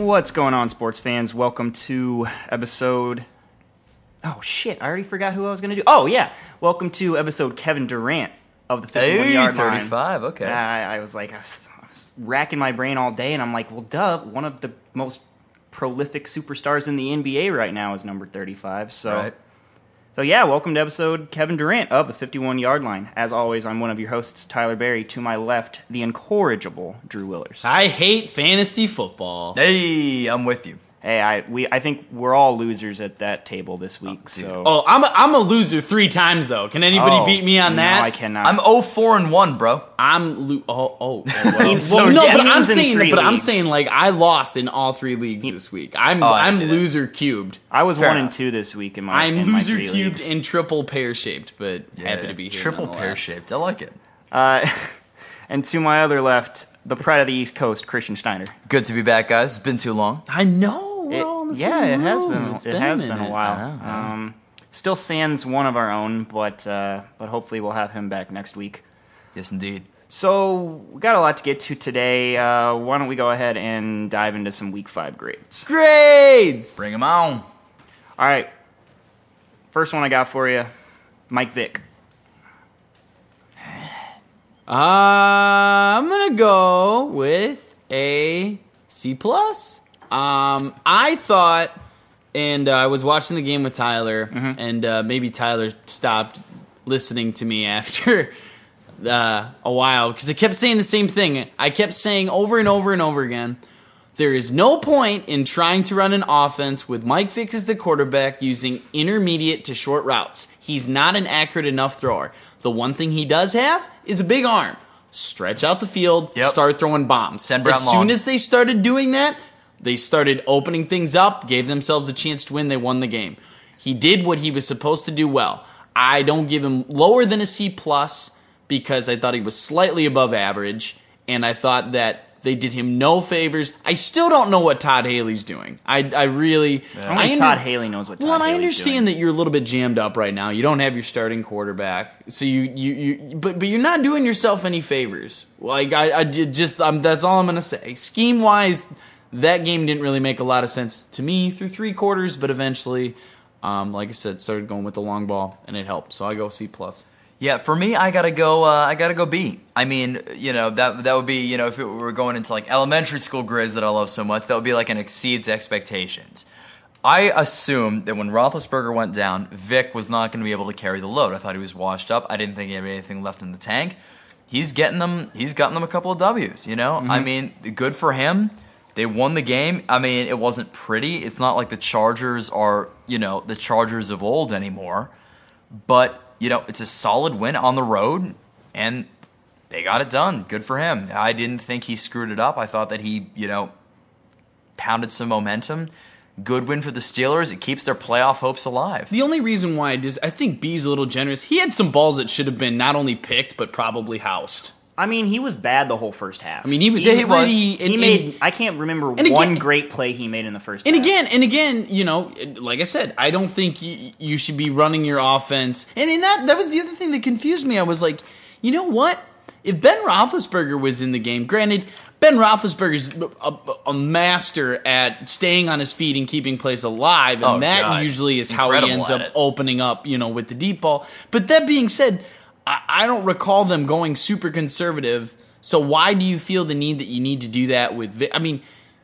What's going on, sports fans? Welcome to episode... Oh, shit. I already forgot who I was going to do. Oh, yeah. Welcome to episode Kevin Durant of the 51-yard line. 35, okay. I was racking my brain all day, and I'm like, well, duh, one of the most prolific superstars in the NBA right now is number 35. So yeah, welcome to episode Kevin Durant of the 51-yard line. As always, I'm one of your hosts, Tyler Berry. To my left, the incorrigible Drew Willers. I hate fantasy football. Hey, I'm with you. Hey, I think we're all losers at that table this week. I'm a loser 3 times though. Can anybody beat me on that? No, I cannot. I'm 0-4-1, bro. Well, but I'm saying like I lost in all 3 leagues this week. I'm loser cubed. I was Fair 1-2 this week in my. I'm in my loser 3 cubed leagues. and triple pear shaped, but happy to be here. Triple pear shaped. I like it. And to my other left, the pride of the East Coast, Christian Steiner. Good to be back, guys. It's been too long. I know. We're all in the same It has room. been. It's It has been a minute. while. Still sans one of our own, but hopefully we'll have him back next week. Yes, indeed. So we got a lot to get to today. Why don't we go ahead and dive into some Week 5 grades? Grades. Bring them on. All right. First one I got for you, Mike Vick. I'm gonna go with a C+. I thought, and I was watching the game with Tyler, and maybe Tyler stopped listening to me after a while because I kept saying the same thing. I kept saying over and over and over again, there is no point in trying to run an offense with Mike Vick as the quarterback using intermediate to short routes. He's not an accurate enough thrower. The one thing he does have is a big arm. Stretch out the field, start throwing bombs. Send Brown as long. soon as they started doing that, they started opening things up, gave themselves a chance to win, they won the game. He did what he was supposed to do well. I don't give him lower than a C+, because I thought he was slightly above average, and I thought that they did him no favors. I still don't know what Todd Haley's doing. I really... Only Todd Haley knows what Todd Haley's doing. I understand that you're a little bit jammed up right now. You don't have your starting quarterback, so but you're not doing yourself any favors. Like that's all I'm gonna say. Scheme wise, that game didn't really make a lot of sense to me through 3 quarters, but eventually, like I said, started going with the long ball and it helped. So I go C+. Yeah, for me, I gotta go B. I mean, that would be, if we were going into like elementary school grades that I love so much, that would be like an exceeds expectations. I assumed that when Roethlisberger went down, Vic was not going to be able to carry the load. I thought he was washed up. I didn't think he had anything left in the tank. He's gotten them a couple of W's. I mean, good for him. They won the game. I mean, it wasn't pretty. It's not like the Chargers are, the Chargers of old anymore, but. It's a solid win on the road, and they got it done. Good for him. I didn't think he screwed it up. I thought that he, pounded some momentum. Good win for the Steelers. It keeps their playoff hopes alive. The only reason why I think B's a little generous. He had some balls that should have been not only picked, but probably housed. I mean, he was bad the whole first half. I mean, he was. I can't remember one great play he made in the first half. And again, like I said, I don't think you should be running your offense. And in that was the other thing that confused me. I was like, you know what? If Ben Roethlisberger was in the game, granted, Ben Roethlisberger's a master at staying on his feet and keeping plays alive, and usually is how he ends up opening up, with the deep ball. But that being said, I don't recall them going super conservative, so why do you feel the need that you need to do that with Vic? I mean,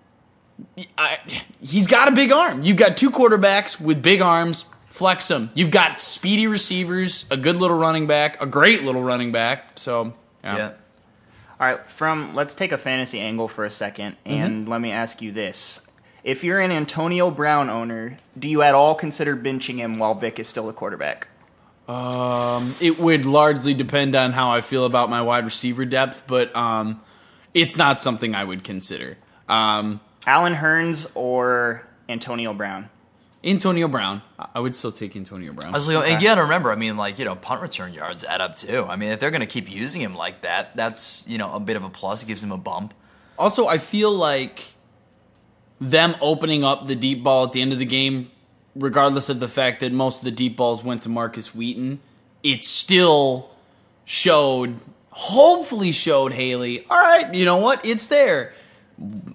he's got a big arm. You've got 2 quarterbacks with big arms, flex them. You've got speedy receivers, a good little running back, a great little running back, so, yeah. All right, let's take a fantasy angle for a second, and let me ask you this. If you're an Antonio Brown owner, do you at all consider benching him while Vic is still a quarterback? It would largely depend on how I feel about my wide receiver depth, but it's not something I would consider. Allen Hurns or Antonio Brown? Antonio Brown. I would still take Antonio Brown. I was like, again, remember, I mean, punt return yards add up too. I mean, if they're going to keep using him like that, that's, a bit of a plus. It gives him a bump. Also, I feel like them opening up the deep ball at the end of the game, regardless of the fact that most of the deep balls went to Marcus Wheaton, it still hopefully showed Haley, all right, you know what, it's there.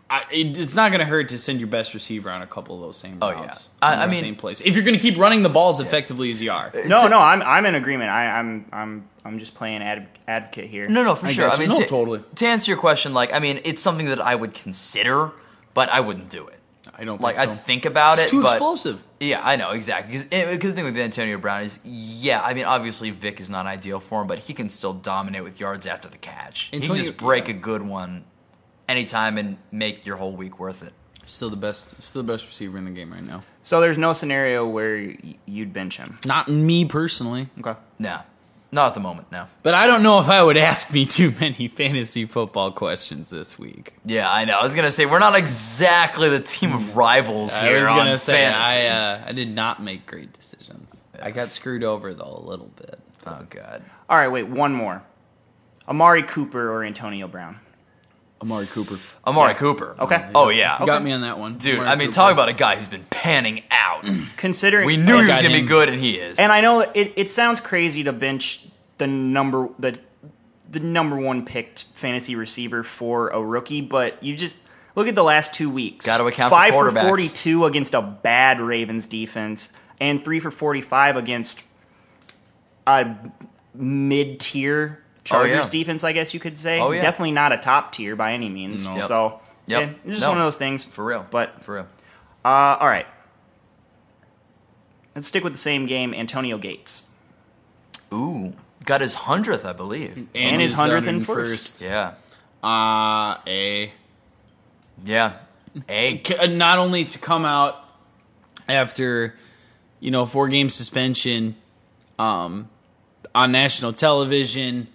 It's not going to hurt to send your best receiver on a couple of those same routes. I mean, same place. If you're going to keep running the balls effectively as you are. No, I'm in agreement. I'm just playing advocate here. No, for sure. I mean, totally. To answer your question, like, I mean, it's something that I would consider, but I wouldn't do it. I don't Like, think so. I'd think about It's it, too but explosive. Yeah, I know, exactly. Because the thing with Antonio Brown is, I mean, obviously Vic is not ideal for him, but he can still dominate with yards after the catch. He can just break a good one anytime and make your whole week worth it. Still the best receiver in the game right now. So there's no scenario where you'd bench him. Not me personally. Okay. No, not at the moment, no. But I don't know if I would ask me too many fantasy football questions this week. Yeah, I know. I was going to say, we're not exactly the team of rivals here. I was going to say, fantasy. I did not make great decisions. I got screwed over, though, a little bit. Oh, God. All right, wait, one more. Amari Cooper or Antonio Brown? Amari Cooper. Amari Cooper. Okay. Oh, yeah. You got me on that one. Dude, Amari I mean, Cooper. talk about a guy who's been panning out. Considering We knew he was got going to be him. good, and he is. And I know it sounds crazy to bench the number one picked fantasy receiver for a rookie, but you just look at the last 2 weeks. Got to account for 5 for quarterbacks. 42 against a bad Ravens defense, and 3 for 45 against a mid-tier Chargers defense, I guess you could say. Oh, yeah. Definitely not a top tier by any means. No. Yep. So Yep. yeah, it's just one of those things. For real. But For real. all right. Let's stick with the same game. Antonio Gates. Ooh. Got his 100th, I believe. And his 100th and first. Yeah. A. Yeah. A. Not only to come out after, 4-game suspension on national television,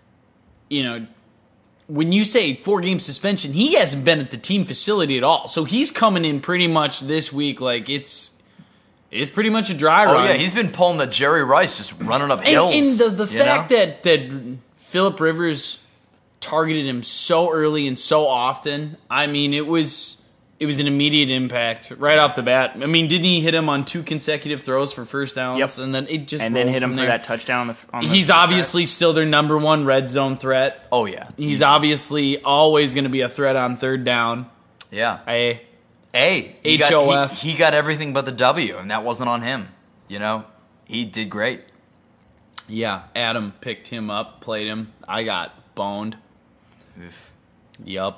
when you say 4-game suspension, he hasn't been at the team facility at all. So he's coming in pretty much this week like it's pretty much a dry run. Oh, yeah. He's been pulling the Jerry Rice, just running up hills. And the fact that Phillip Rivers targeted him so early and so often, I mean, it was an immediate impact right off the bat. I mean, didn't he hit him on 2 consecutive throws for first downs? Yep. And then it just And then rolled hit him from for there. that touchdown. On the He's first obviously still their number 1 red zone threat. Oh, yeah. He's obviously always going to be a threat on third down. Yeah. He HOF. He got everything but the W, and that wasn't on him. He did great. Yeah, Adam picked him up, played him. I got boned. Oof. Yup.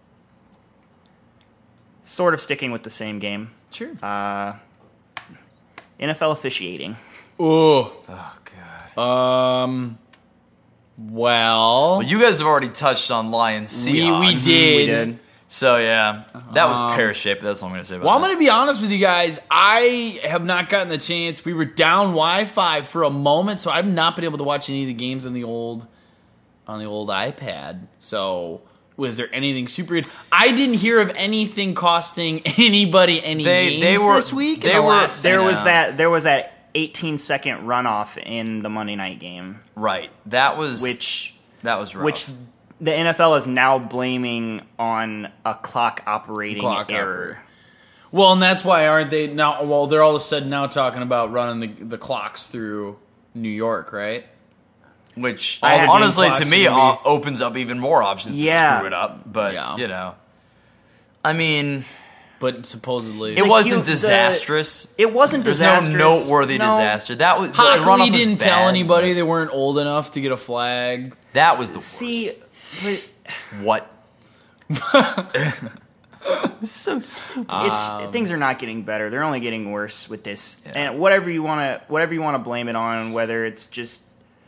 Sort of sticking with the same game. Sure. NFL officiating. Ooh. Oh, God. Well, You guys have already touched on Lions Seahawks. we did. We did. So, yeah. That was pear-shaped. That's all I'm going to say about Well, I'm that. going to be honest with you guys. I have not gotten the chance. We were down Wi-Fi for a moment, so I've not been able to watch any of the games on the old iPad. So, was there anything super good? I didn't hear of anything costing anybody any games this week. There was that 18-second runoff in the Monday night game, Right. That was rough. which the NFL is now blaming on a clock operating error. Well, and that's why aren't they now? Well, they're all of a sudden now talking about running the clocks through New York, right? Which, All the game honestly, clocks to me, are gonna be- opens up even more options to screw it up. But, Yeah. I mean, But supposedly it wasn't disastrous. It wasn't There's disastrous. no noteworthy disaster. That was the Hockley runoff was didn't bad, tell anybody but they weren't old enough to get a flag. That was the worst. See, but What? It's so stupid. things are not getting better. They're only getting worse with this. And whatever you want to blame it on, whether it's just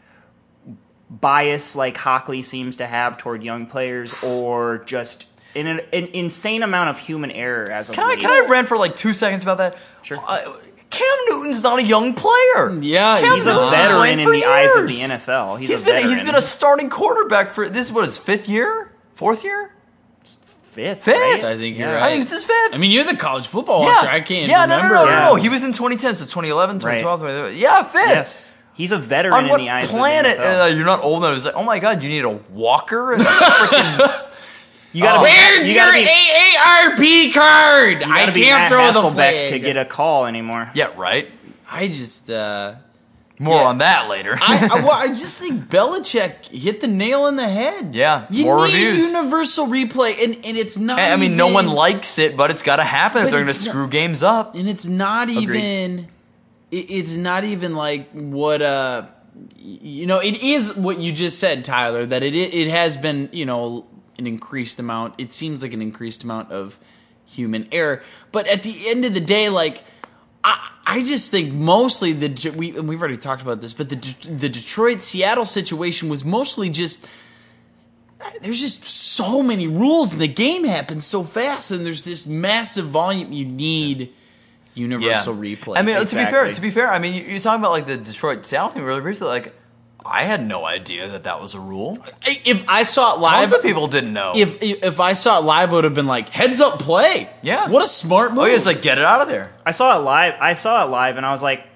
bias like Hockley seems to have toward young players, or just an insane amount of human error as a Can I rant for like 2 seconds about that? Sure. Cam Newton's not a young player. Yeah, Cam He's a Newton's been veteran playing in for the eyes of the years. NFL. He's been a starting quarterback for this. Is what his 5th year, 4th year? fifth. Fifth? I think you're Yeah. right. I think it's his 5th. I mean, you're the college football watcher. I can't remember. No. He was in 2010, so 2011, 2012. Yeah, 5th. Yes. He's a veteran On in what the eyes planet? of the NFL. You're not old enough. It's like, oh my god, you need a walker and a freaking. You gotta Where's you your gotta be, AARP card? gotta I be can't Matt throw the Hasselbeck flag. to get a call anymore. Yeah, right. I just, More on that later. I just think Belichick hit the nail on the head. Yeah, you more need reviews. Universal replay, and it's not. I mean, even, no one likes it, but it's got to happen if But they're going to it's not- screw games up. and it's not Agreed. even. It's not even like what it is what you just said, Tyler. That it has been an increased amount. It seems like an increased amount of human error, but at the end of the day, like. I just think mostly we've already talked about this, but the Detroit-Seattle situation was mostly just there's just so many rules and the game happens so fast and there's this massive volume. You need universal replay. I mean, Exactly. to be fair, I mean, you're talking about like the Detroit-Seattle thing really briefly. Like, I had no idea that was a rule. If I saw it live, Tons of people didn't know. If I saw it live, it would have been like heads up play. Yeah. What a smart move. Oh, yeah, it's like, get it out of there. I saw it live, and I was like,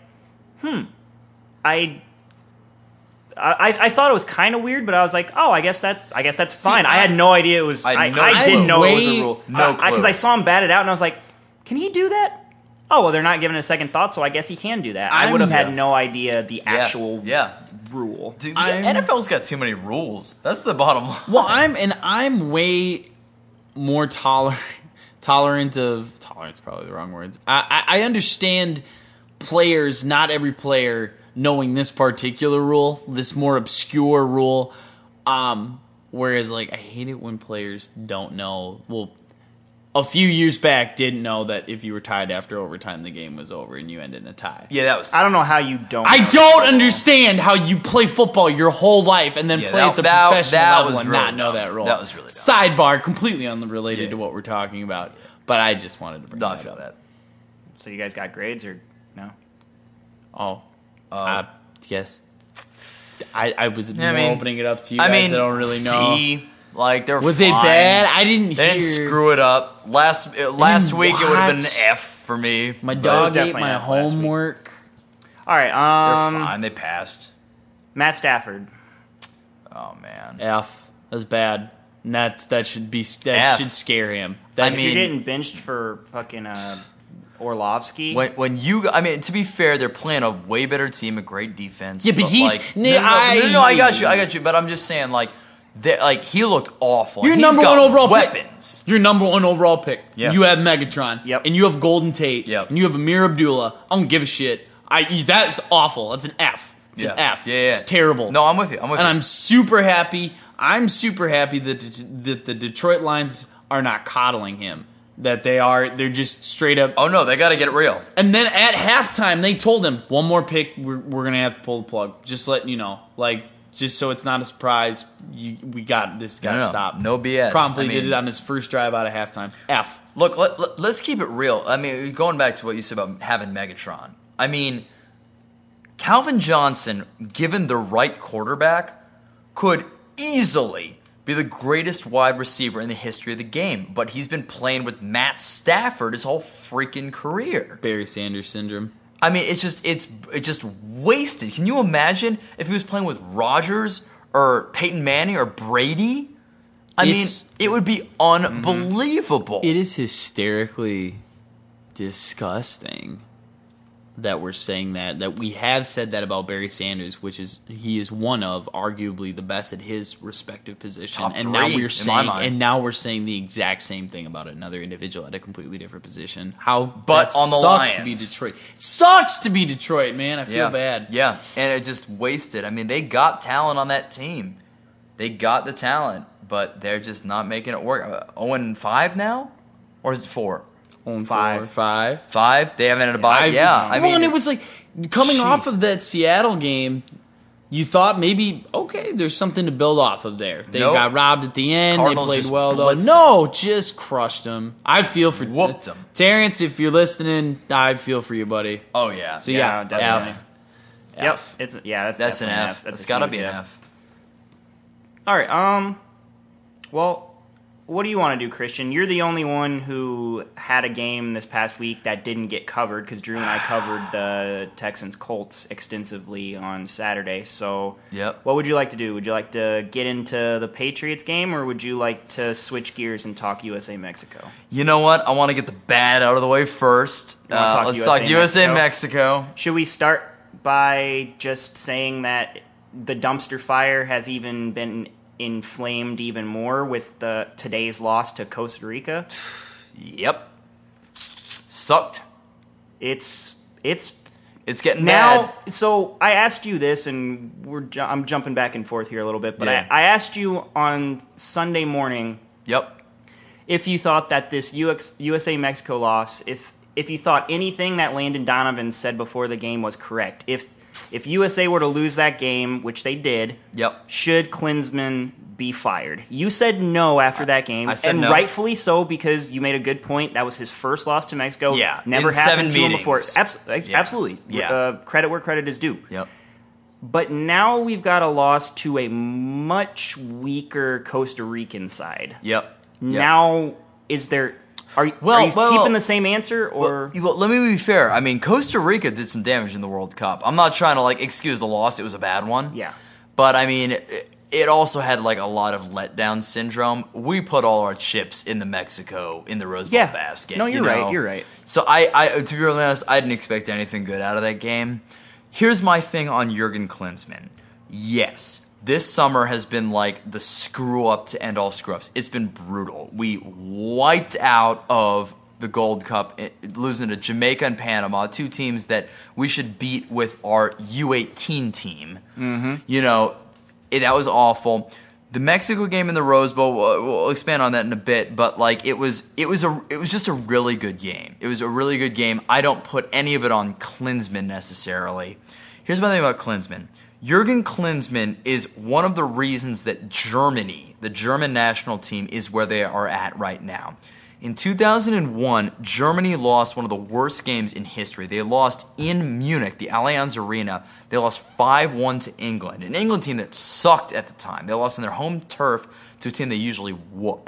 I thought it was kind of weird, but I was like, oh, I guess that's fine. I had no idea it was. I didn't know it was a rule. No clue. Because I saw him bat it out, and I was like, can he do that? Oh, well, they're not giving it a second thought, so I guess he can do that. I would have had no idea the actual rule. Dude, NFL's got too many rules. That's the bottom line. Well, I'm way more tolerant of tolerance. Probably the wrong words. I understand players, not every player knowing this particular rule, this more obscure rule. Whereas, like, I hate it when players don't know. Well, a few years back, didn't know that if you were tied after overtime, the game was over and you ended in a tie. Yeah, that was. I don't know how you don't. I don't understand how you play football your whole life and then play at the professional level and really not know dumb. that rule. That was really dumb. Sidebar, completely unrelated to what we're talking about, but I just wanted to bring No, I that feel up. that. So you guys got grades or no? I guess I was Yeah, I mean, opening it up to you I guys. mean, I don't really know. C, like they're Was fine. it bad? I didn't They hear. didn't screw it up. Last week it would have been an watch. F for me. My but dog ate definitely my not last week. homework. All right. They're fine. They passed. Matt Stafford. Oh man. F. That's bad. And that should F. should scare him. I If mean, you're getting benched for fucking Orlovsky. when you, I mean, to be fair, they're playing a way better team, a great defense. Yeah, but he's- like, no, no, I I- got you. But I'm just saying, like, he looked awful. Your and he's number got one overall weapons. pick. Your number one overall pick. Yeah. You have Megatron. Yep. And you have Golden Tate. Yep. And you have Amir Abdullah. I don't give a shit. That's awful. That's an F. It's an F. Yeah. It's terrible. No, I'm with you. And I'm super happy. I'm super happy that the Detroit Lions are not coddling him. That they're just straight up. Oh no, they got to get it real. And then at halftime, they told him, one more pick, we're going to have to pull the plug. Just letting you know. Like, just so it's not a surprise, we got this guy to stop. No BS. Promptly I mean, did it on his first drive out of halftime. F. Look, let's keep it real. I mean, going back to what you said about having Megatron. I mean, Calvin Johnson, given the right quarterback, could easily be the greatest wide receiver in the history of the game. But he's been playing with Matt Stafford his whole freaking career. Barry Sanders syndrome. I mean, it's just wasted. Can you imagine if he was playing with Rodgers or Peyton Manning or Brady? I mean, it would be unbelievable. It is hysterically disgusting that we're saying that we have said that about Barry Sanders, which is he is one of arguably the best at his respective position, Top and three, now in my mind. we're saying the exact same thing about another individual at a completely different position. But But on the sucks to be Lions. Detroit. It sucks to be Detroit, man. I feel bad. Yeah, and it just wasted. I mean, they got talent on that team. They got the talent, but they're just not making it work. 0-5 now? Or is it 4? 5. 5? They haven't had a bye? I mean, and it was like coming off Jeez. of that Seattle game. You thought maybe, okay, there's something to build off of there. They Nope. got robbed at the end. Cardinals they played just well, though. blitzed No, just crushed them. I feel for Whooped 'em. Terrence, if you're listening, I feel for you, buddy. oh, yeah. So, Yeah, yeah, definitely. F. Yep. F. That's an definitely F. That's It's a got to huge be an F. All right. Well, what do you want to do, Christian? You're the only one who had a game this past week that didn't get covered because Drew and I covered the Texans Colts extensively on Saturday. So, Yep. what would you like to do? Would you like to get into the Patriots game, or would you like to switch gears and talk USA Mexico? You know what? I want to get the bad out of the way first. You wanna talk Let's USA, talk USA Mexico? Mexico. Should we start by just saying that the dumpster fire has even been inflamed even more with today's loss to Costa Rica? Yep. Sucked. It's getting now, bad. So I asked you this, and I'm jumping back and forth here a little bit, but Yeah. I asked you on Sunday morning Yep. if you thought that this USA-Mexico loss, if you thought anything that Landon Donovan said before the game was correct. If USA were to lose that game, which they did, Yep. should Klinsmann be fired? You said no after that game, I said and no. rightfully so, because you made a good point. That was his first loss to Mexico. Yeah, Never in happened 7 to him before. meetings. Yeah. Absolutely. Yeah. Credit where credit is due. Yep. But now we've got a loss to a much weaker Costa Rican side. Yep. Now, is there... Are you keeping the same answer, or... Well, let me be fair. I mean, Costa Rica did some damage in the World Cup. I'm not trying to, excuse the loss. It was a bad one. Yeah. But, I mean, it also had, a lot of letdown syndrome. We put all our chips in the Rose Bowl basket. No, you're right. You're right. So, I to be really honest, I didn't expect anything good out of that game. Here's my thing on Jurgen Klinsmann. Yes. This summer has been the screw up to end all screw ups. It's been brutal. We wiped out of the Gold Cup, losing to Jamaica and Panama, two teams that we should beat with our U18 team. Mm-hmm. That was awful. The Mexico game in the Rose Bowl, we'll expand on that in a bit, but it was just a really good game. It was a really good game. I don't put any of it on Klinsmann necessarily. Here's my thing about Klinsmann. Jurgen Klinsmann is one of the reasons that Germany, the German national team, is where they are at right now. In 2001, Germany lost one of the worst games in history. They lost in Munich, the Allianz Arena. They lost 5-1 to England, an England team that sucked at the time. They lost on their home turf to a team they usually whoop.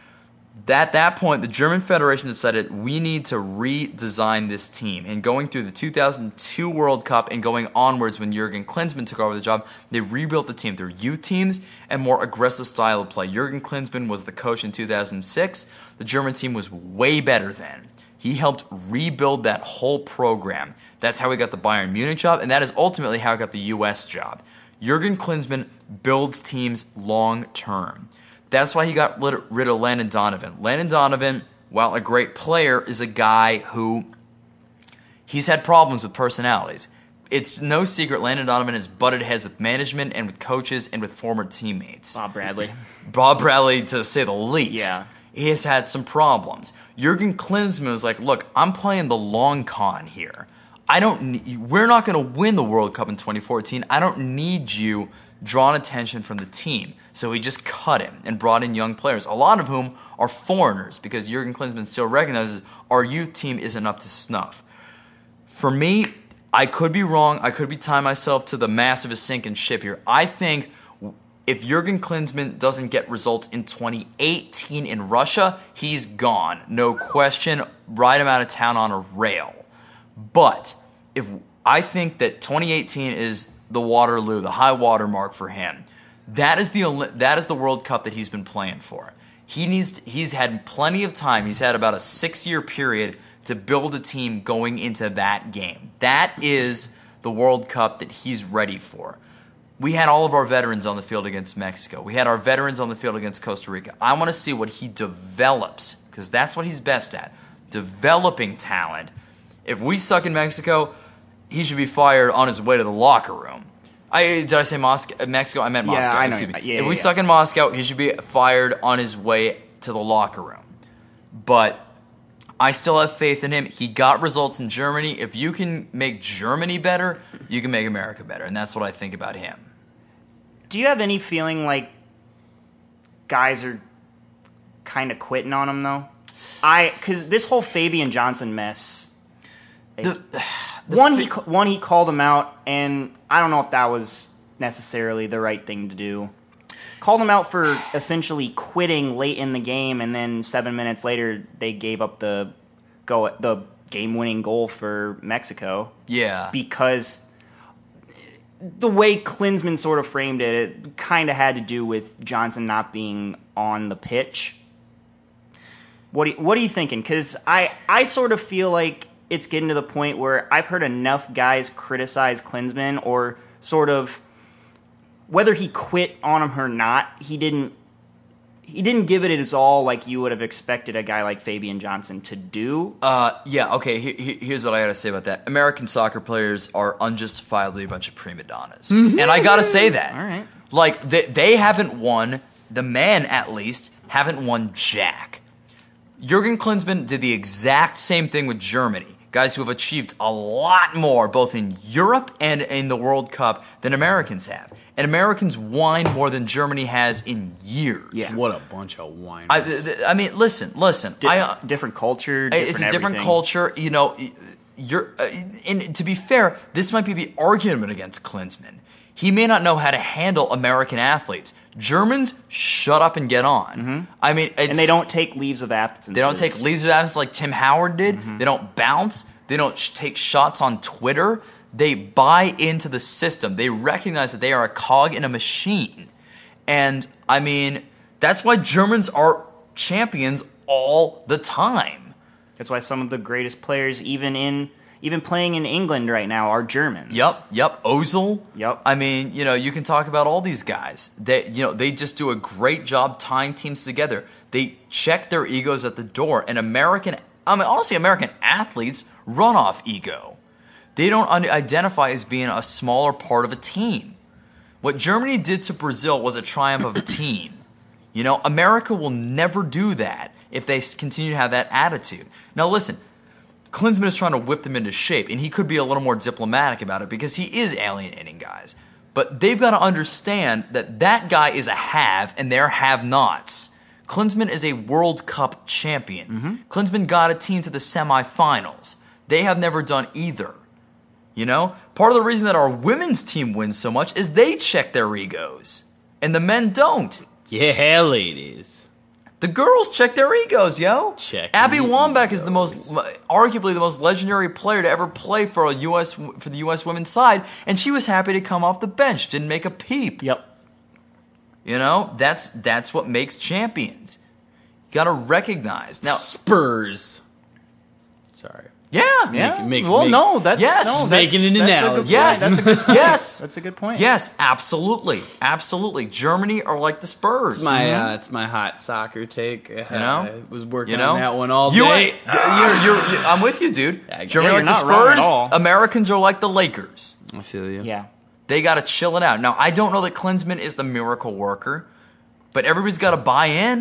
At that point, the German Federation decided we need to redesign this team. And going through the 2002 World Cup and going onwards when Jurgen Klinsmann took over the job, they rebuilt the team through youth teams and more aggressive style of play. Jurgen Klinsmann was the coach in 2006. The German team was way better then. He helped rebuild that whole program. That's how he got the Bayern Munich job, and that is ultimately how he got the U.S. job. Jurgen Klinsmann builds teams long term. That's why he got rid of Landon Donovan. Landon Donovan, while a great player, is a guy who he's had problems with personalities. It's no secret Landon Donovan has butted heads with management and with coaches and with former teammates. Bob Bradley, to say the least. Yeah. He has had some problems. Jurgen Klinsmann was like, look, I'm playing the long con here. We're not going to win the World Cup in 2014. I don't need you drawing attention from the team. So he just cut him and brought in young players, a lot of whom are foreigners, because Jurgen Klinsmann still recognizes our youth team isn't up to snuff. For me, I could be wrong. I could be tying myself to the mass of a sinking ship here. I think if Jurgen Klinsmann doesn't get results in 2018 in Russia, he's gone. No question. Ride him out of town on a rail. But I think that 2018 is the Waterloo, the high water mark for him. That is the World Cup that he's been playing for. He's had plenty of time. He's had about a 6-year period to build a team going into that game. That is the World Cup that he's ready for. We had all of our veterans on the field against Mexico. We had our veterans on the field against Costa Rica. I want to see what he develops, because that's what he's best at, developing talent. If we suck in Mexico, he should be fired on his way to the locker room. Did I say Mexico? I meant Moscow. I know. Excuse me. Yeah, if we suck in Moscow, he should be fired on his way to the locker room. But I still have faith in him. He got results in Germany. If you can make Germany better, you can make America better. And that's what I think about him. Do you have any feeling like guys are kind of quitting on him, though? Because this whole Fabian Johnson mess... He called him out, and I don't know if that was necessarily the right thing to do. Called him out for essentially quitting late in the game, and then 7 minutes later they gave up the game-winning goal for Mexico. Yeah. Because the way Klinsmann sort of framed it kind of had to do with Johnson not being on the pitch. What are you thinking? Because I sort of feel like it's getting to the point where I've heard enough guys criticize Klinsmann, or sort of, whether he quit on him or not, he didn't give it his all like you would have expected a guy like Fabian Johnson to do. Yeah, okay, here's what I gotta say about that. American soccer players are unjustifiably a bunch of prima donnas. And I gotta say that. All right. Like, they haven't won, the men at least, haven't won jack. Jurgen Klinsmann did the exact same thing with Germany. Guys who have achieved a lot more, both in Europe and in the World Cup, than Americans have. And Americans whine more than Germany has in years. Yeah. What a bunch of whiners. I mean, listen. Different culture. It's a different everything. culture. You know, and to be fair, this might be the argument against Klinsmann. He may not know how to handle American athletes. Germans, shut up and get on. Mm-hmm. I mean, and they don't take leaves of absence. They don't take leaves of absence like Tim Howard did. Mm-hmm. They don't bounce. They don't take shots on Twitter. They buy into the system. They recognize that they are a cog in a machine. And, I mean, that's why Germans are champions all the time. That's why some of the greatest players, even playing in England right now, are Germans. Yep. Ozil. Yep. I mean, you can talk about all these guys. They just do a great job tying teams together. They check their egos at the door. And American athletes run off ego. They don't identify as being a smaller part of a team. What Germany did to Brazil was a triumph of a team. America will never do that if they continue to have that attitude. Now listen, Klinsmann is trying to whip them into shape, and he could be a little more diplomatic about it because he is alienating guys. But they've got to understand that guy is a have, and they're have-nots. Klinsmann is a World Cup champion. Mm-hmm. Klinsmann got a team to the semifinals. They have never done either. Part of the reason that our women's team wins so much is they check their egos, and the men don't. Yeah, ladies. The girls check their egos, yo. Check Abby your Wambach egos. is arguably the most legendary player to ever play for the U.S. women's side, and she was happy to come off the bench, didn't make a peep. Yep. That's what makes champions. You got to recognize now. Spurs. Sorry. Yeah. Yeah. Making an analogy. Yes. That's a good point. Yes, absolutely. Germany are like the Spurs. It's my hot soccer take. I was working on that one all day. day. I'm with you, dude. Germany you're like the not wrong at Spurs. all. Americans are like the Lakers. I feel you. Yeah. They got to chill it out. Now, I don't know that Klinsmann is the miracle worker, but everybody's got to buy in.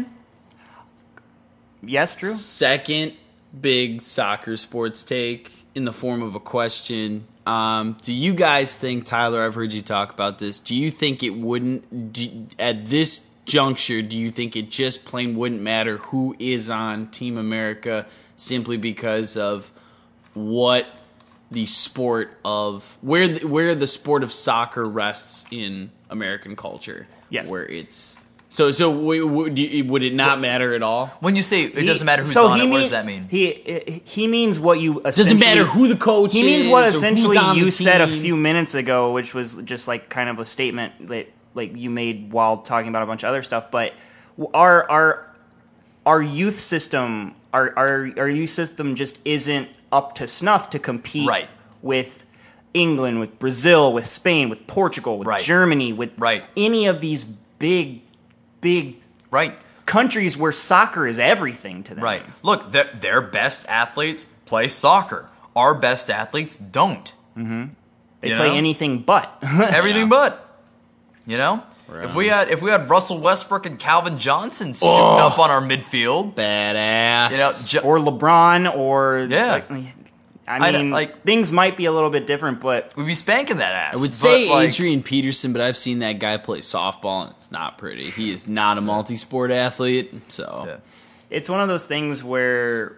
Yes, true. Second big soccer sports take in the form of a question. Do you guys think, Tyler, I've heard you talk about this, do you think it wouldn't, at this juncture, do you think it just plain wouldn't matter who is on Team America simply because of what the sport of, where the sport of soccer rests in American culture? Yes. Where it's... So would it not matter at all? When you say it doesn't matter who's on it, what does that mean? He means what you essentially... Doesn't matter who the coach is. He means what or who's essentially on the you said a team. few minutes ago, which was just like kind of a statement that like you made while talking about a bunch of other stuff. But our youth system, our youth system just isn't up to snuff to compete with England, with Brazil, with Spain, with Portugal, with Germany, with any of these big countries where soccer is everything to them. Right. Look, their best athletes play soccer. Our best athletes don't. Mm-hmm. They play anything but. Everything but. Right. If we had Russell Westbrook and Calvin Johnson suiting up on our midfield, badass. Or LeBron, or I mean, things might be a little bit different, but we'd be spanking that ass. I would say Adrian Peterson, but I've seen that guy play softball, and it's not pretty. He is not a multi-sport athlete, so it's one of those things where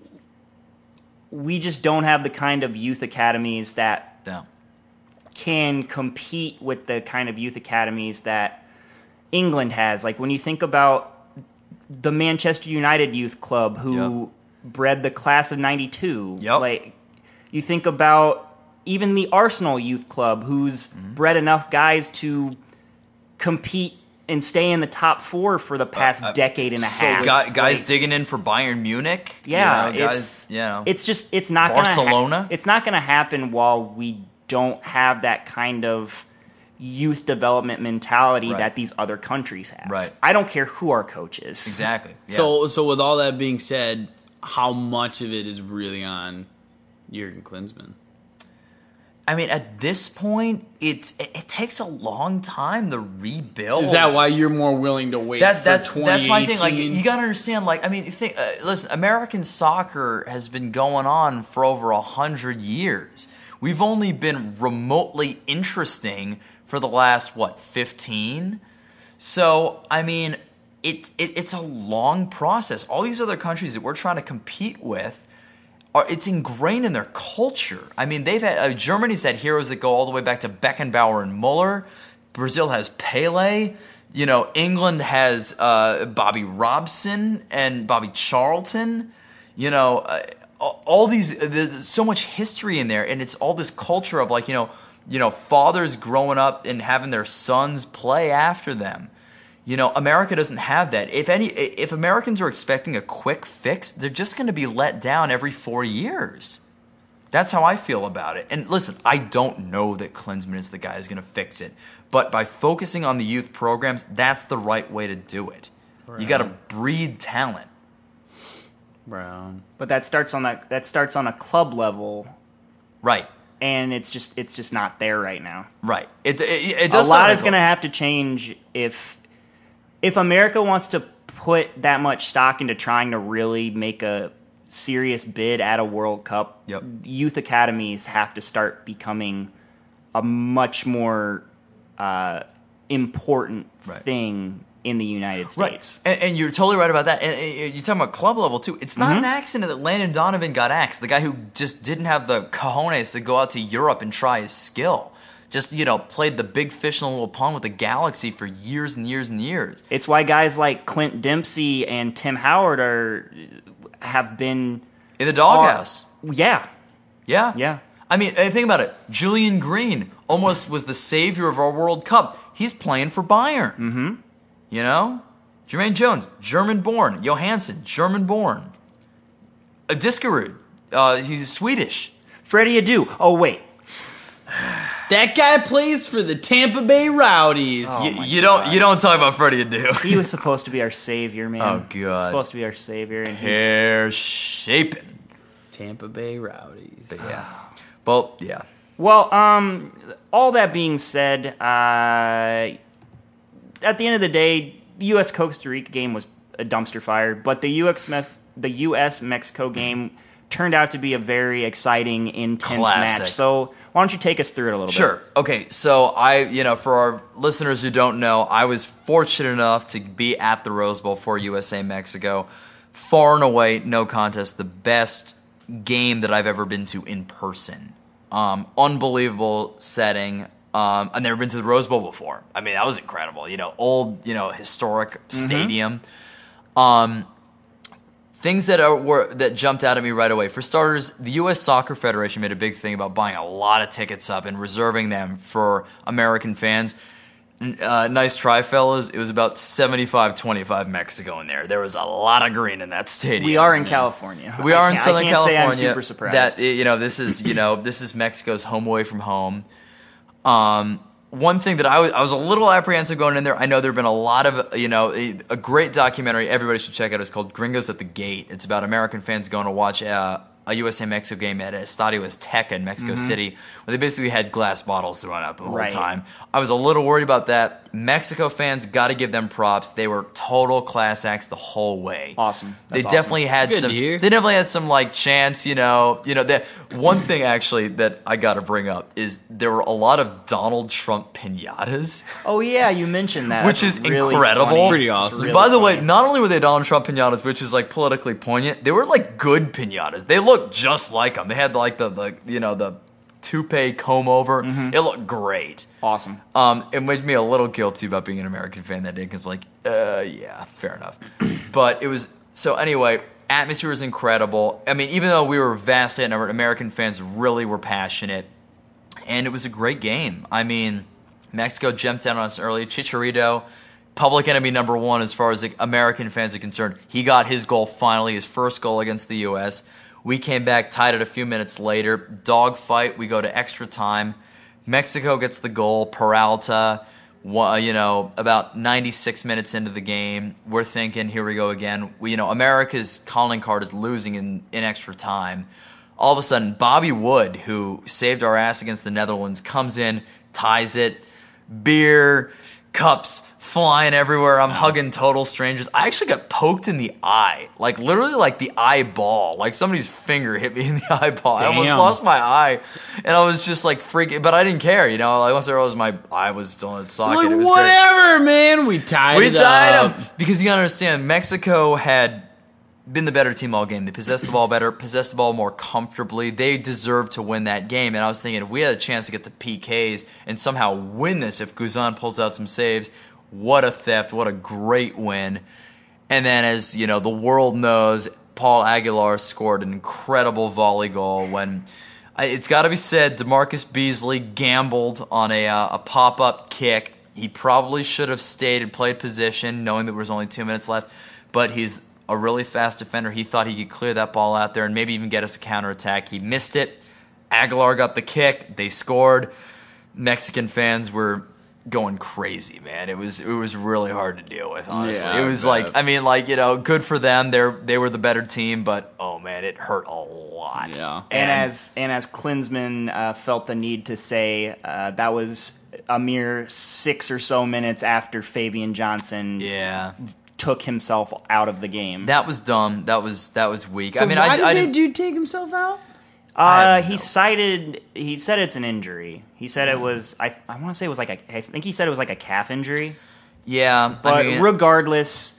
we just don't have the kind of youth academies that can compete with the kind of youth academies that England has. Like when you think about the Manchester United Youth Club, who bred the class of '92, like. You think about even the Arsenal Youth Club, who's bred enough guys to compete and stay in the top 4 for the past decade and a half. Guys digging in for Bayern Munich. Yeah, guys. It's not Barcelona. It's not going to happen while we don't have that kind of youth development mentality that these other countries have. Right. I don't care who our coach is. Exactly. Yeah. So with all that being said, how much of it is really on Jurgen Klinsmann? I mean, at this point, it takes a long time to rebuild. Is that why you're more willing to wait? That's my thing. Like, you gotta understand. Like, I mean, listen, American soccer has been going on for over 100 years. We've only been remotely interesting for the last 15. So, I mean, it's a long process. All these other countries that we're trying to compete with, it's ingrained in their culture. I mean, they've had Germany's had heroes that go all the way back to Beckenbauer and Muller. Brazil has Pele. England has Bobby Robson and Bobby Charlton. All these, there's so much history in there, and it's all this culture of fathers growing up and having their sons play after them. America doesn't have that. If Americans are expecting a quick fix, they're just going to be let down every 4 years. That's how I feel about it. And listen, I don't know that Klinsmann is the guy who's going to fix it. But by focusing on the youth programs, that's the right way to do it. Right. You got to breed talent. Brown. But that starts on a club level. Right. And it's just not there right now. Right. It does. A lot is going to have to change if America wants to put that much stock into trying to really make a serious bid at a World Cup. Yep. Youth academies have to start becoming a much more important thing in the United States. Right. And you're totally right about that. And you're talking about club level, too. It's not an accident that Landon Donovan got axed, the guy who just didn't have the cojones to go out to Europe and try his skill. Just, played the big fish in a little pond with the Galaxy for years and years and years. It's why guys like Clint Dempsey and Tim Howard have been in the doghouse. Yeah. I mean, think about it. Julian Green almost was the savior of our World Cup. He's playing for Bayern. Mm-hmm. Jermaine Jones, German-born. Johansson, German-born. Diskerud, he's Swedish. Freddie Adu. Oh, wait. That guy plays for the Tampa Bay Rowdies. Oh you don't talk about Freddie Adu. He was supposed to be our savior, man. Oh, God. He was supposed to be our savior. And hair shaping. Tampa Bay Rowdies. But yeah. Well, yeah. Well, all that being said, at the end of the day, the U.S.-Costa Rica game was a dumpster fire, but the U.S.-Mexico game turned out to be a very exciting, intense match. So why don't you take us through it a little bit? Sure. Okay, so for our listeners who don't know, I was fortunate enough to be at the Rose Bowl for USA-Mexico. Far and away, no contest, the best game that I've ever been to in person. Unbelievable setting. I've never been to the Rose Bowl before. I mean, that was incredible. Old, historic stadium. Things that jumped out at me right away. For starters, the U.S. Soccer Federation made a big thing about buying a lot of tickets up and reserving them for American fans. Nice try, fellas. It was about 75-25 Mexico in there. There was a lot of green in that stadium. We are in California. We are in Southern California. I can't say I'm super surprised. This is Mexico's home away from home. One thing that I was a little apprehensive going in there. I know there have been a lot of, a great documentary everybody should check out. It's called Gringos at the Gate. It's about American fans going to watch a USA-Mexico game at Estadio Azteca in Mexico City, where they basically had glass bottles thrown out the whole time. I was a little worried about that. Mexico fans, got to give them props. They were total class acts the whole way. Awesome. They definitely had some. They definitely had some chants. That one thing actually that I got to bring up is there were a lot of Donald Trump piñatas. Oh yeah, you mentioned that, which is really incredible. It's pretty awesome. Really By the way, not only were they Donald Trump piñatas, which is politically poignant, they were good piñatas. They looked just like them. They had the toupee comb over. It looked great. Awesome. It made me a little guilty about being an American fan that day because yeah, fair enough. But it was so anyway. Atmosphere was incredible. I mean, even though we were vastly outnumbered, American fans really were passionate, and it was a great game. I mean, Mexico jumped out on us early. Chicharito public enemy number one as far as the American fans are concerned. He got his goal finally, his first goal against the U.S. We came back, tied it a few minutes later. Dogfight, we go to extra time. Mexico gets the goal. Peralta, about 96 minutes into the game, we're thinking, here we go again. America's calling card is losing in extra time. All of a sudden, Bobby Wood, who saved our ass against the Netherlands, comes in, ties it. Beer, cups flying everywhere. I'm hugging total strangers. I actually got poked in the eye. Like, literally, like, the eyeball. Like, somebody's finger hit me in the eyeball. Damn. I almost lost my eye. And I was just, like, freaking. But I didn't care, Like, once I realized my eye was still in its socket, Like, it was whatever, man. We tied great. it We tied up. them. Because you gotta understand, Mexico had been the better team all game. They possessed the ball better, possessed the ball more comfortably. They deserved to win that game. And I was thinking, if we had a chance to get to PKs and somehow win this, if Guzan pulls out some saves, what a theft, what a great win. And then as, the world knows, Paul Aguilar scored an incredible volley goal when, it's got to be said, DeMarcus Beasley gambled on a pop-up kick. He probably should have stayed and played position, knowing that there was only 2 minutes left, but he's a really fast defender. He thought he could clear that ball out there and maybe even get us a counterattack. He missed it. Aguilar got the kick. They scored. Mexican fans were going crazy, man. It was really hard to deal with, honestly. Yeah, it was good for them. They were the better team, but oh man, it hurt a lot. Yeah. And as Klinsmann felt the need to say, that was a mere 6 or so minutes after Fabian Johnson took himself out of the game. That was dumb. That was weak. So why did didn't- they do take himself out? He said it's an injury. He said it was, I want to say it was I think he said it was like a calf injury. Yeah. But regardless,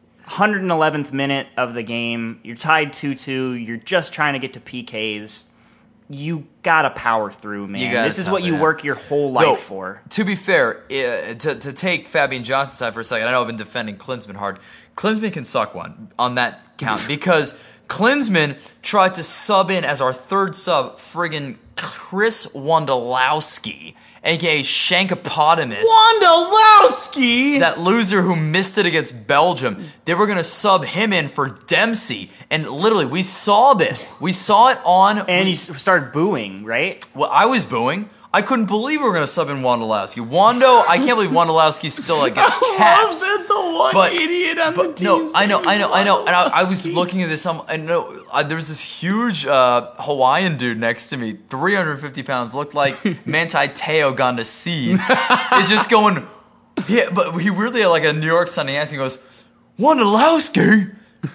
111th minute of the game, you're tied 2-2, you're just trying to get to PKs. You gotta power through, man. This is what you work your whole life for. To be fair, to take Fabian Johnson's side for a second, I know I've been defending Klinsmann hard. Klinsmann can suck one on that count because Klinsmann tried to sub in as our third sub friggin' Chris Wondolowski, a.k.a. Shankopotamus. Wondolowski! That loser who missed it against Belgium. They were going to sub him in for Dempsey. And literally, we saw this. We saw it on... And you started booing, right? Well, I was booing. I couldn't believe we were going to sub in Wondolowski. I can't believe Wondolowski's still against Caps. I love that the one idiot on the team. No, I know. And I was looking at this. There was this huge Hawaiian dude next to me, 350 pounds, looked like Manti Te'o gone to seed. Is just going, yeah, but he weirdly had like a New York Sunday accent. He goes, Wondolowski?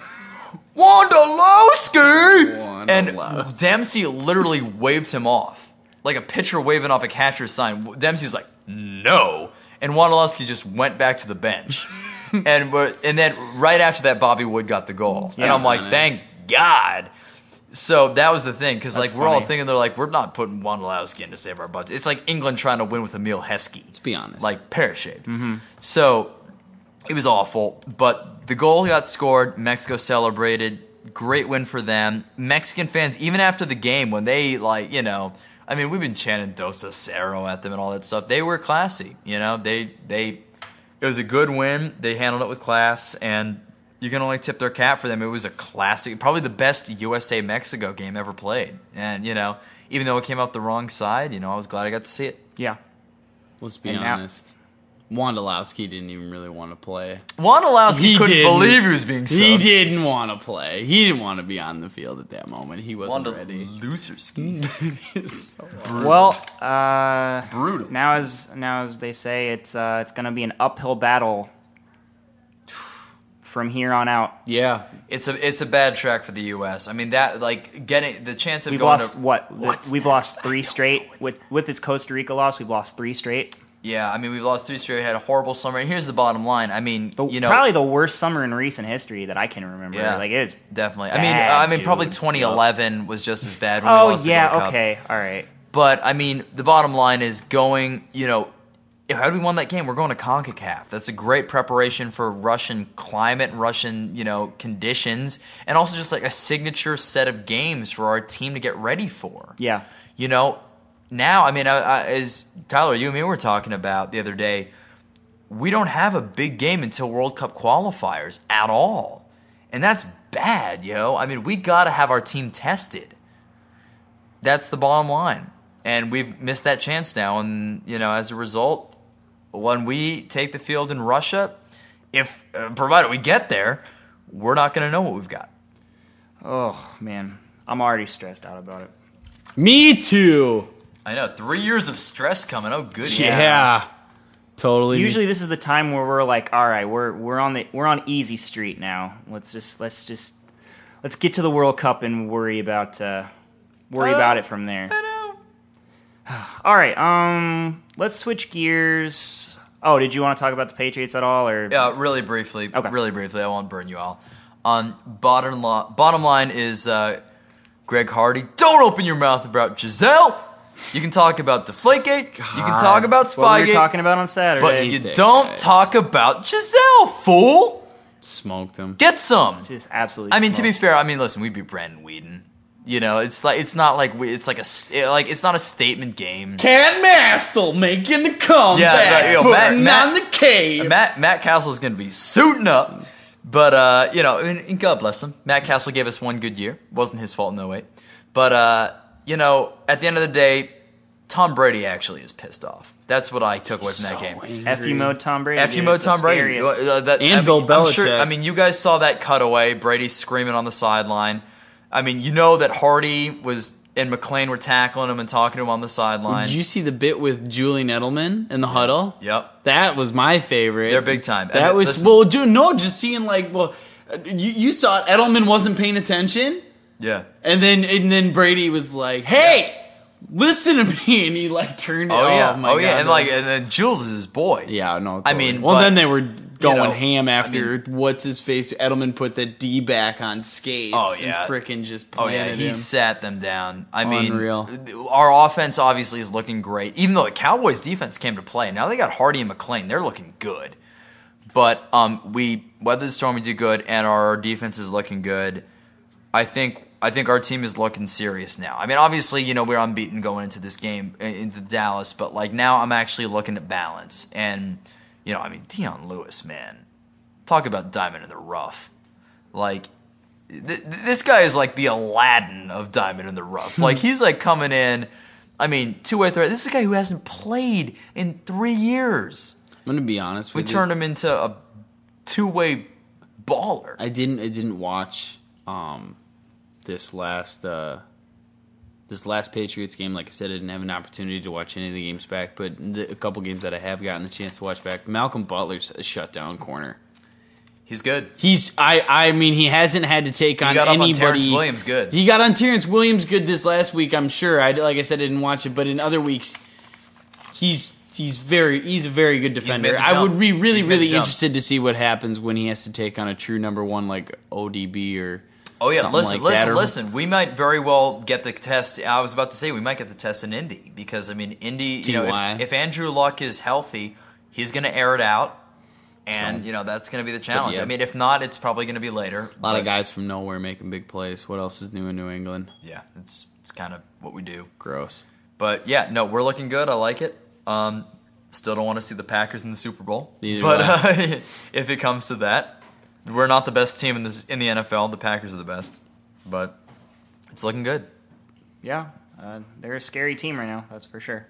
And Dempsey literally waved him off. Like a pitcher waving off a catcher's sign. Dempsey's like, no. And Wondolowski just went back to the bench. and then right after that, Bobby Wood got the goal. Yeah, and I'm like, thank God. So that was the thing. Because like we're all thinking, they're like, we're not putting Wondolowski in to save our butts. It's like England trying to win with Emil Heskey. Let's be honest. Like pear-shaped. Mm-hmm. So it was awful. But the goal got scored. Mexico celebrated. Great win for them. Mexican fans, even after the game, when they we've been chanting Dos a Cero at them and all that stuff. They were classy, it was a good win. They handled it with class, and you can only tip their cap for them. It was a classic, probably the best USA-Mexico game ever played. And, even though it came out the wrong side, I was glad I got to see it. Yeah. Let's be honest. Wondolowski didn't even really want to play. Wondolowski couldn't believe he was being subbed. He didn't want to play. He didn't want to be on the field at that moment. He wasn't ready. Loserski. So brutal. Now as they say, it's going to be an uphill battle from here on out. Yeah, it's a bad track for the U.S. I mean that getting the chance of we've going lost to what we've lost 3 straight with this Costa Rica loss. We've lost 3 straight. Yeah, I mean, we've lost 3 straight, had a horrible summer. And here's the bottom line. I mean, probably the worst summer in recent history that I can remember. Yeah, it's definitely. Bad, I mean, probably 2011 was just as bad when we lost the Gold Cup. Okay, all right. But I mean, the bottom line is going. How do we win that game? We're going to CONCACAF. That's a great preparation for Russian climate and Russian, conditions, and also just like a signature set of games for our team to get ready for. Yeah. Now, I mean, as Tyler, you and me were talking about the other day, we don't have a big game until World Cup qualifiers at all. And that's bad, yo. I mean, we got to have our team tested. That's the bottom line. And we've missed that chance now. And, as a result, when we take the field in Russia, if provided we get there, we're not going to know what we've got. Oh, man. I'm already stressed out about it. Me too. I know. 3 years of stress coming. Oh, good. Yeah. Totally. Usually this is the time where we're like, all right, we're on easy street now. Let's get to the World Cup and worry about it from there. I know. All right, let's switch gears. Oh, did you want to talk about the Patriots at all, or? Yeah, really briefly. Okay. Really briefly. I won't burn you all. Bottom line is Greg Hardy. Don't open your mouth about Giselle. You can talk about Deflategate. You can talk about Spygate. What we were talking about on Saturday. But you don't talk about Giselle, fool. Smoked him. Get some. Just absolutely. I mean, to be smoked. fair, listen, we beat Brandon Whedon. It's not a statement game. Ken Massel making the comeback. Putting on the cave. Matt Castle's going to be suiting up. But, and God bless him. Matt Castle gave us one good year. Wasn't his fault in 08. But, at the end of the day, Tom Brady actually is pissed off. That's what I took away from that game. Angry. FU mode Tom Brady. FU mode Tom Brady. And Bill Belichick. You guys saw that cutaway. Brady screaming on the sideline. I mean, that Hardy and McClain were tackling him and talking to him on the sideline. Did you see the bit with Julian Edelman in the huddle? Yep. That was my favorite. They're big time. That was, just seeing you saw it. Edelman wasn't paying attention. Yeah. And then Brady was like, hey, listen to me. And he turned it. Oh, yeah. My God, and then Jules is his boy. Yeah, no, totally. I mean, then they were going ham after what's his face. Edelman put the D back on skates. Oh, yeah. And frickin' just planted he him. sat them down. I mean, Unreal. Our offense obviously is looking great. Even though the Cowboys defense came to play. Now they got Hardy and McClain. They're looking good. But we weathered the storm, we did good, and our defense is looking good. I think our team is looking serious now. I mean, obviously, we're unbeaten going into this game, into Dallas, but now I'm actually looking at balance. And, Dion Lewis, man, talk about diamond in the rough. This guy is like the Aladdin of diamond in the rough. He's coming in, two-way threat. This is a guy who hasn't played in 3 years. I'm going to be honest with you. We turned him into a two-way baller. I didn't watch this last Patriots game. Like I said, I didn't have an opportunity to watch any of the games back, but a couple games that I have gotten the chance to watch back, Malcolm Butler's a shutdown corner. He's good. He hasn't had to take on got anybody. Up on Terrence Williams good. He got on Terrence Williams good this last week, I'm sure. Like I said, I didn't watch it, but in other weeks, he's a very good defender. I would be really interested to see what happens when he has to take on a true number one like ODB or. Oh yeah, listen. We We might very well get the test. I was about to say we might get the test in Indy because Indy. If Andrew Luck is healthy, he's going to air it out, and that's going to be the challenge. Yeah. If not, it's probably going to be later. A lot of guys from nowhere making big plays. What else is new in New England? Yeah, it's kind of what we do. Gross. But yeah, no, we're looking good. I like it. Still don't want to see the Packers in the Super Bowl. But if it comes to that. We're not the best team in the NFL. The Packers are the best, but it's looking good. Yeah, they're a scary team right now. That's for sure.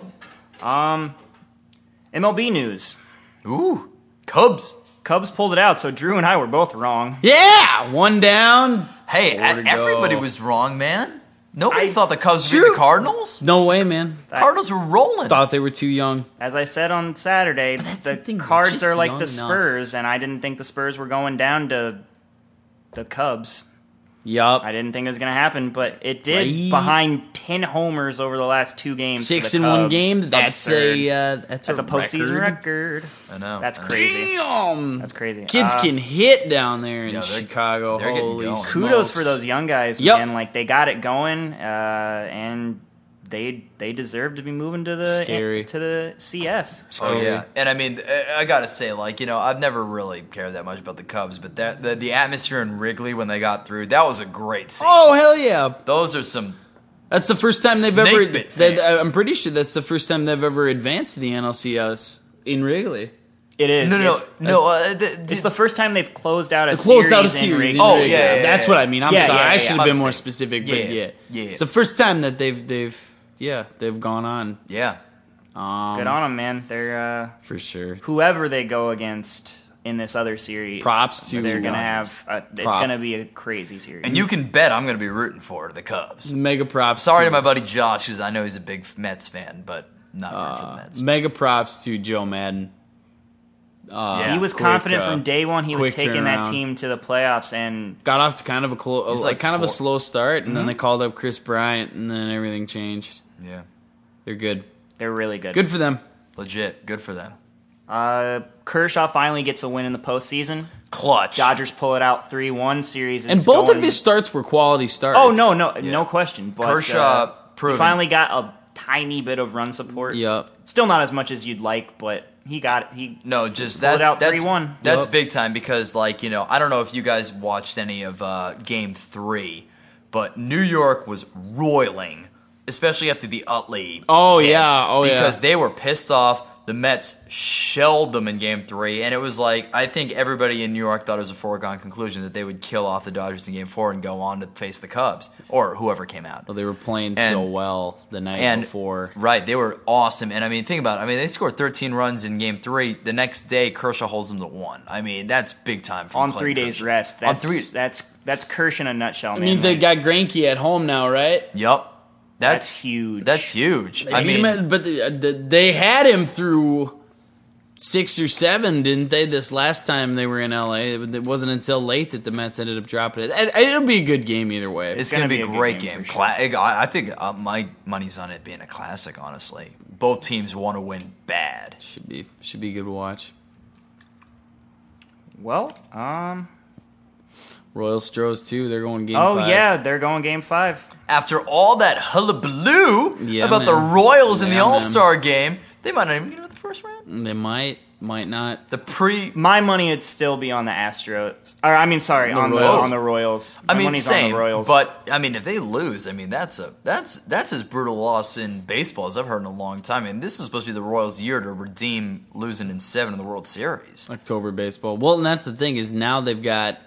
MLB news. Ooh, Cubs. Cubs pulled it out, so Drew and I were both wrong. Yeah, one down. Hey, everybody was wrong, man. Nobody thought the Cubs would beat the Cardinals. No way, man. Cardinals were rolling. Thought they were too young. As I said on Saturday, the Cards are like the Spurs, and I didn't think the Spurs were going down to the Cubs. Yup. I didn't think it was going to happen, but it did. Behind 10 homers over the last 2 games. 6 for the in Cubs. one game. That's a postseason record. I know. That's crazy. Damn. That's crazy. Kids can hit down there in they're Chicago. getting Holy going. smokes. Kudos for those young guys, Yep. man. Like, they got it going, and they deserve to be moving to the CS. Oh yeah, and I gotta say, I've never really cared that much about the Cubs, but the atmosphere in Wrigley when they got through, that was a great scene. Oh hell yeah! Those are some. That's the first time they've Snake bit ever. fans. I'm pretty sure that's the first time they've ever advanced to the NLCS in Wrigley. It is. No. It's the first time they've closed out a Closed series. out a series. Oh, yeah, That's what I mean. I'm Yeah, sorry. yeah, I should have been more Obviously. specific, but Yeah. It's the first time that they've gone on. Yeah. Good on them, man. They're For sure. whoever they go against in this other series. Props to They're gonna Rodgers. have. It's gonna be a crazy series. And you can bet I'm going to be rooting for the Cubs. Mega props. Sorry to my buddy Josh, because I know he's a big Mets fan, but not rooting for the Mets. Mega props to Joe Madden. Yeah. He was Quick, confident from day one. He was quick taking that turnaround. team to the playoffs, and Got off to kind of a He's like kind of a four- slow start, and then they called up Chris Bryant, and then everything changed. Yeah. They're good. they're really good. Good for them. Legit. Good for them. Kershaw finally gets a win in the postseason. Clutch. Dodgers pull it out 3-1 series, And is both going- of his starts were quality starts. Oh no, no Yeah. question. But Kershaw he proving. finally got a tiny bit of run support. Yep. Still not as much as you'd like, but he got it. He No, just Pulled that's out that's 3-1. that's Yep. big time because I don't know if you guys watched any of Game 3, but New York was roiling, especially after the Utley. Oh, hit, yeah. Oh, yeah. because they were pissed off. The Mets shelled them in Game 3, and it was like I think everybody in New York thought it was a foregone conclusion that they would kill off the Dodgers in Game 4 and go on to face the Cubs or whoever came out. Well, they were playing And- so well the night And before. right, they were awesome. And I mean, think about it. I mean, they scored 13 runs in Game 3. The next day, Kershaw holds them to 1. I mean, that's big time for on Clayton 3 days Kershaw. rest. On That's, three. That's Kersh in a nutshell. It man. means they got Greinke at home now, right? Yep. That's huge. That's huge. I Beat him mean, at- but they had him through 6 or 7, didn't they? This last time they were in LA, it wasn't until late that the Mets ended up dropping it. It'll be a good game either way. it's going to be a good great game game. for sure. I think my money's on it being a classic, honestly. Both teams want to win bad. Should be good to watch. well. Royal Stros too. They're going game. Oh 5. yeah, they're going Game 5. After all that hullabaloo Yeah, about the man. Royals in the Yeah, man. All-Star game, they might not even get out of the first round. They might not. My money would still be on the Astros. Or I mean, sorry, on Royals. the Royals. I My mean, money's same, on the Royals. but I mean, if they lose, I mean, that's as brutal a loss in baseball as I've heard in a long time. I mean, this is supposed to be the Royals' year to redeem losing in 7 in the World Series. October baseball. Well, and that's the thing is now they've got.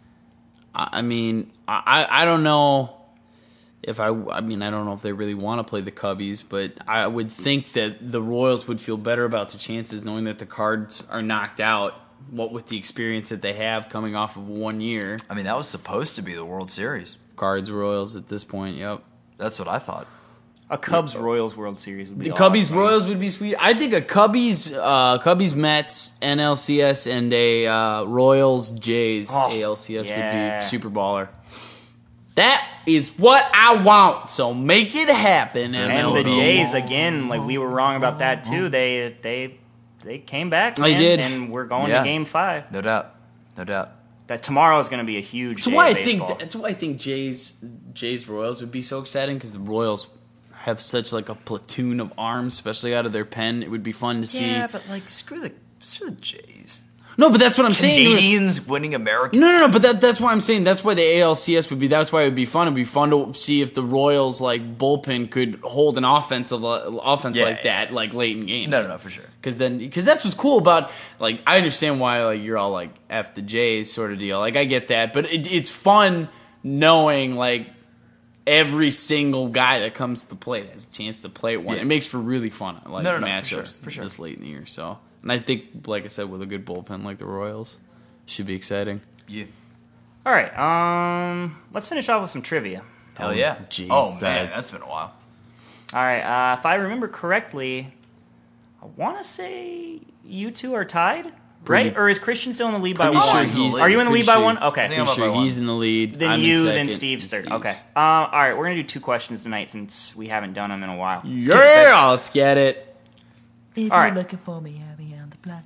I mean, I don't know if I mean I don't know if they really want to play the Cubbies, but I would think that the Royals would feel better about the chances knowing that the Cards are knocked out. What with the experience that they have coming off of 1 year, I mean, that was supposed to be the World Series. Cards Royals at this point. Yep. That's what I thought. a Cubs Royals World Series would be The Cubbies awesome. Royals would be sweet. I think a Cubbies Mets NLCS and a Royals Jays Oh, ALCS yeah. would be super baller. That is what I want. So make it happen. And MLB. the Jays again, like we were wrong about that too. They came back. They man, did. and we're going Yeah. to Game 5. No doubt. No doubt. That tomorrow is going to be a huge. That's day why of I think. baseball. That's why I think Jays Royals would be so exciting because the Royals have such like a platoon of arms, especially out of their pen. It would be fun to see. Yeah, but like screw the Jays. No, but that's what I'm saying. Canadians winning America's. No, but that's why I'm saying that's why the ALCS would be. That's why it would be fun. It'd be fun to see if the Royals like bullpen could hold an offense Yeah, like that, like late in games. No, for sure. Because that's what's cool about like I understand why like you're all like F the Jays sort of deal. Like I get that, but it's fun knowing like every single guy that comes to the plate has a chance to play at one. Yeah. It makes for really fun like No, for matchups sure. this late in the year. So, and I think like I said, with a good bullpen like the Royals, should be exciting. Yeah. All right, let's finish off with some trivia. Hell yeah. Jesus. Oh man, that's been a while. All right, if I remember correctly, I want to say you two are tied, right? Or is Christian still in the lead by Pretty one? sure he's in the lead. Are you in the lead by Pretty one? sure- Okay. I think I'm Pretty up by sure one. he's in the lead. Then I'm in you, second, then Steve's and third. Okay. All right, we're gonna do 2 questions tonight since we haven't done them in a while. Yeah, let's get it. If All you're right. looking for me, I'll be on the block.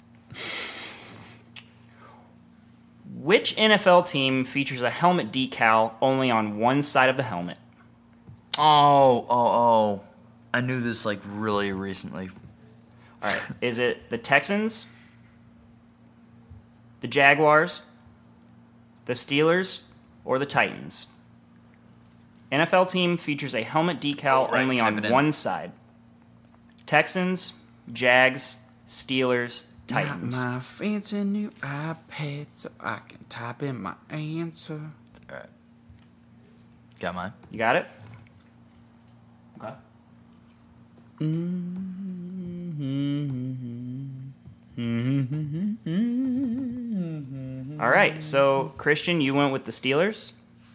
Which NFL team features a helmet decal only on one side of the helmet? Oh. I knew this like really recently. All right, is it the Texans, the Jaguars, the Steelers, or the Titans? NFL team features a helmet decal Oh, right, only type on it in. one side. Texans, Jags, Steelers, Titans. Got my fancy new iPad so I can type in my answer. All right. Got mine. You got it? Okay. All right, so Christian, you went with the Steelers.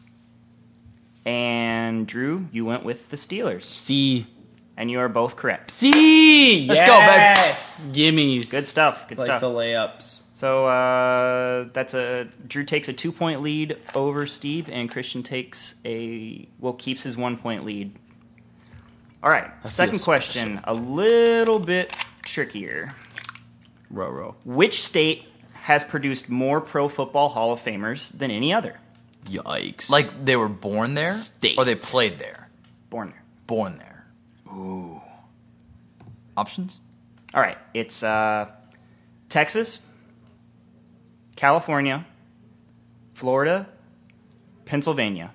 And Drew, you went with the Steelers. C. And you are both correct. C. Let's go, baby. Yes. Gimmies. Good stuff. Good like stuff. the layups. So Drew takes a 2-point lead over Steve, and Christian keeps his 1-point lead. All right, second question, a little bit trickier. Row. Which state has produced more Pro Football Hall of Famers than any other? Yikes. Like they were born there, State. or they played there. Born there. Born there. Ooh. Options? All right, it's Texas, California, Florida, Pennsylvania.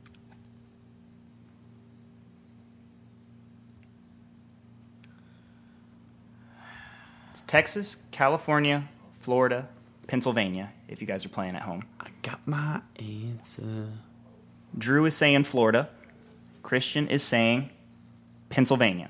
It's Texas, California, Florida, Pennsylvania, if you guys are playing at home. I got my answer. Drew is saying Florida. Christian is saying Pennsylvania.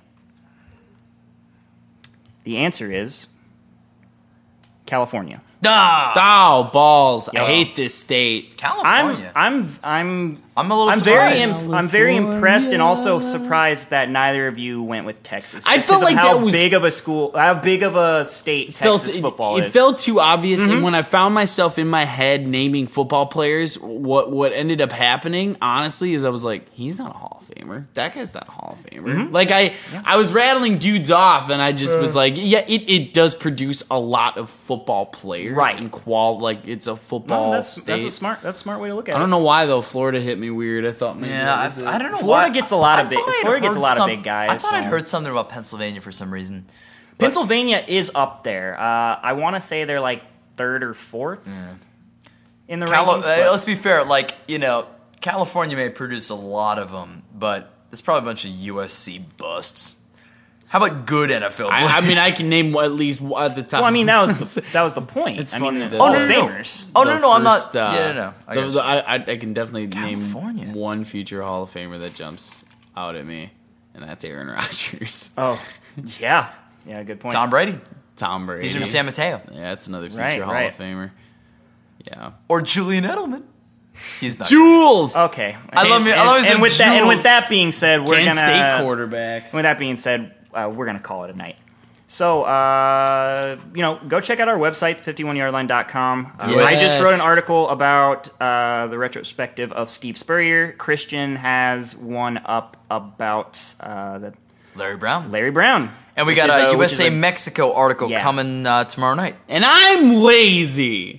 The answer is California. Oh, balls. Yo. I hate this state. California. I'm a little surprised. I'm very impressed and also surprised that neither of you went with Texas. I Just felt 'cause of like how that was- big of a school, how big of a state Texas football it is. felt too obvious, and when I found myself in my head naming football players, what ended up happening, honestly, is I was like, he's not a Hall of Famer. That guy's not a Hall of Famer. Like I was rattling dudes off, and I just was like, yeah, it does produce a lot of football players, Right. And like it's a football state. That's a smart way to look at it. I don't know why though. Florida hit me weird. I thought maybe Yeah, that was it. I don't know Florida why. gets a lot of I big- thought I'd Florida gets heard a lot of big guys, I thought I'd so- heard something about Pennsylvania for some reason. But- Pennsylvania is up there. I want to say they're like third or fourth in the rankings. but- Let's be fair. Like, California may produce a lot of them, but there's probably a bunch of USC busts. How about good NFL players? I mean, I can name at least at the top. well, I mean that was the point. It's I funny mean, that- Hall Oh, of no. Famers. Oh, The no, I'm not. first, No. I can definitely California. name one future Hall of Famer that jumps out at me, and that's Aaron Rodgers. Oh, yeah, good point. Tom Brady. Tom Brady. He's from San Mateo. Yeah, that's another future Right, Hall right. of Famer. Yeah. Or Julian Edelman. He's not. Jules! Okay, I love me- I love and him with that. And Jules. with that being said, we're Kent gonna. State quarterback. With that being said, we're gonna call it a night. So, go check out our website, 51yardline.com. I just wrote an article about the retrospective of Steve Spurrier. Christian has one up about Larry Brown. Larry Brown. And we which got is a which is USA Mexico article Yeah. coming tomorrow night. And I'm lazy.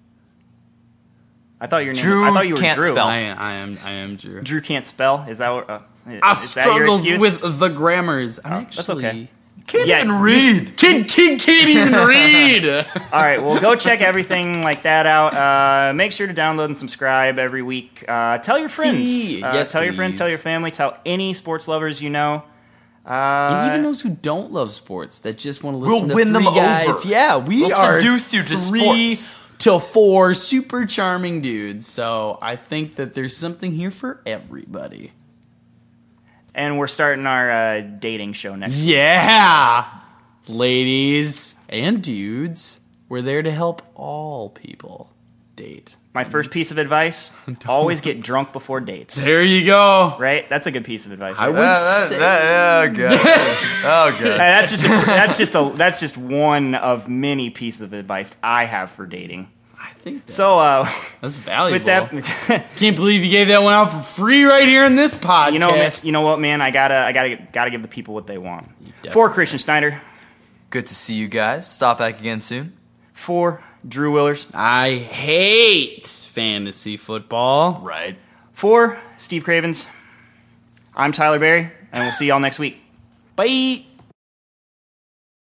I thought your name. Drew I thought you were can't Drew. spell. I am Drew. Drew can't spell. Is that what? I is that your struggles excuse? with the grammars. I'm that's okay. Can't Yeah, even read. Kid can't even read. All right, well, go check everything like that out. Make sure to download and subscribe every week. Tell your friends. See. Yes, tell your friends. please. Tell your family. Tell any sports lovers you know. And even those who don't love sports that just want to We'll listen to win three them guys. over. Yeah, we We'll are seduce you to 3 sports. to 4 super charming dudes. So I think that there's something here for everybody. And we're starting our dating show next week. Yeah, ladies and dudes, we're there to help all people date. My first piece of advice: always get drunk before dates. There you go. Right? That's a good piece of advice. I right? would say. Okay. Okay. That's just one of many pieces of advice I have for dating. I think So that's valuable. with that. Can't believe you gave that one out for free right here in this podcast. You know what, man? I gotta give the people what they want. For Christian Snyder, Good to see you guys. Stop back again soon. for Drew Willers, I hate fantasy football. Right. for Steve Cravens, I'm Tyler Berry, and we'll see y'all next week. Bye.